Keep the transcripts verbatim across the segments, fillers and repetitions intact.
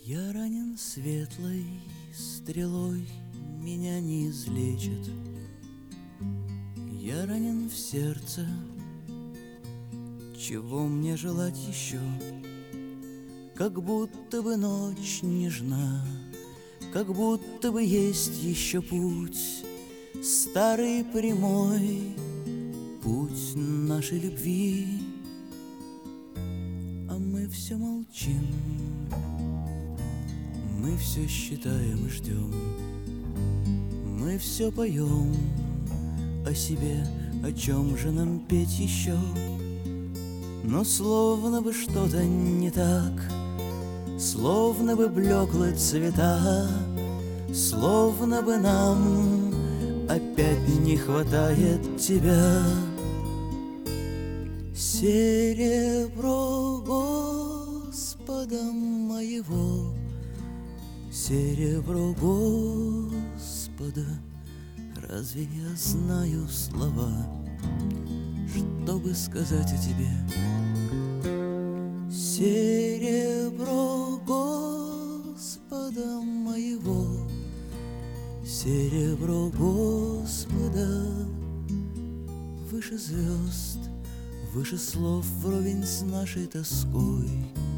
Я ранен светлой стрелой, меня не излечит. Я ранен в сердце, чего мне желать еще? Как будто бы ночь нежна, как будто бы есть еще путь, старый прямой путь нашей любви. А мы все молчим, мы все считаем и ждем, мы все поем о себе, о чем же нам петь еще? Но словно бы что-то не так, словно бы блеклы цвета, словно бы нам опять не хватает тебя. Серебро Господа моего, серебро Господа, разве я знаю слова, чтобы сказать о тебе? Серебро Господа моего, серебро Господа, выше звезд, выше слов, вровень с нашей тоской.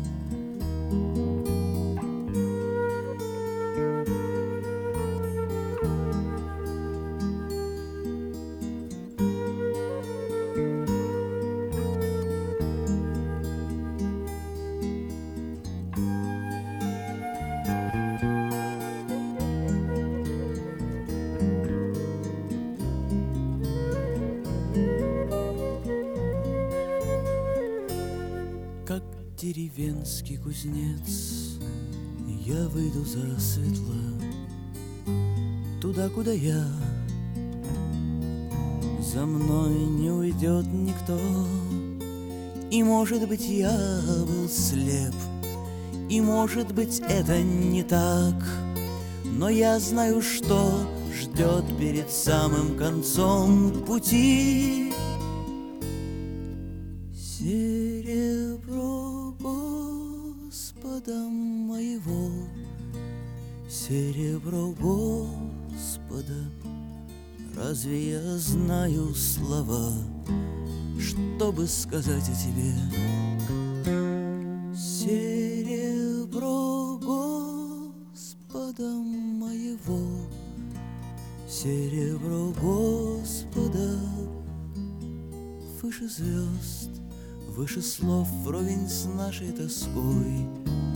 Как деревенский кузнец, я выйду засветло туда, куда я. За мной не уйдет никто, и, может быть, я был слеп, и, может быть, это не так, но я знаю, что ждет перед самым концом пути. Серебро Господа моего, серебро Господа, разве я знаю слова, чтобы сказать о тебе? Серебро Господа моего, серебро Господа, выше звезд, выше слов, вровень с нашей тоской.